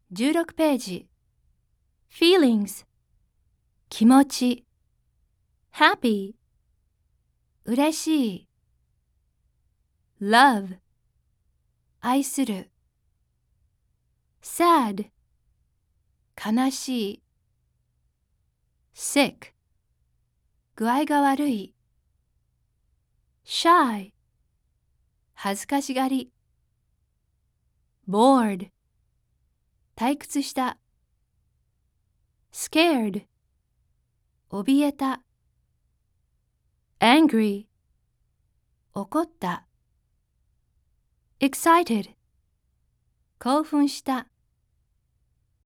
16ページ Feelings 気持ち Happy 嬉しい Love 愛する Sad 悲しい Sick 具合が悪い Shy 恥ずかしがり Bored 退屈した Scared 怯えた Angry 怒った Excited 興奮した